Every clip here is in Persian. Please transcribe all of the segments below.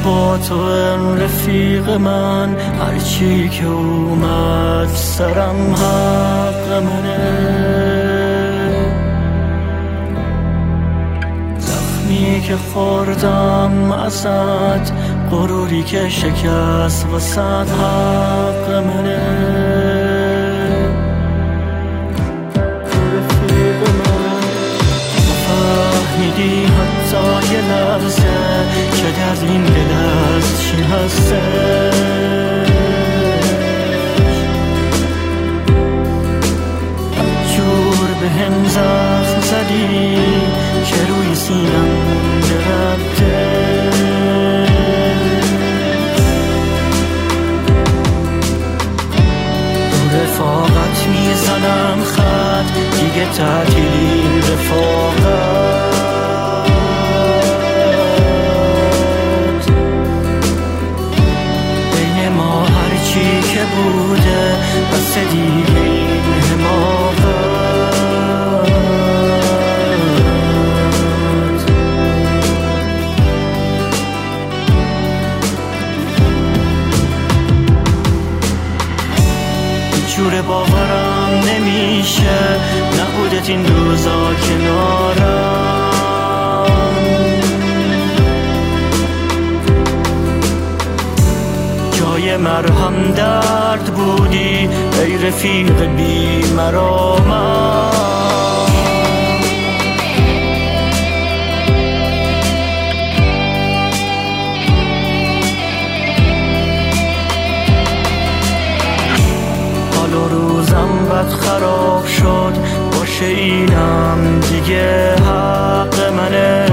با تو رفیق من، هرچی که اومد سرم حق منه. زخمی که خوردم ازت، غروری که شکست واسد حق منه. رفیق من نفهمیدی حتی یه لحظه که در این دل از چی هسته. جور به هم زخم زدی که روی سینم دربته. رفاقت میزنم خط، دیگه تعطیلی رفاقت. بین ما هرچی که بوده بس دیگه این حماقت. جور باورم نمیشه نبودت این روزا کنارم. جای مرهم درد بودی ای رفیق بی مرامم. روزم بد خراب شد باشه اینم دیگه حق منه.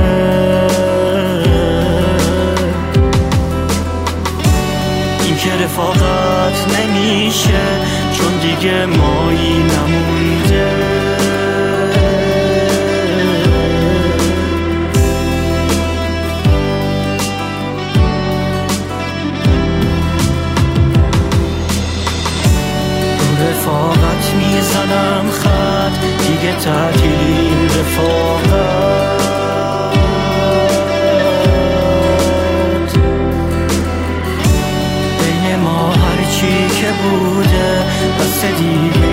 این که رفاقت نمیشه چون دیگه مایی نمونده. رفاقت میزنم خط، دیگه تعطیلی رفاقت. بین ما هرچی که بوده بس دیگه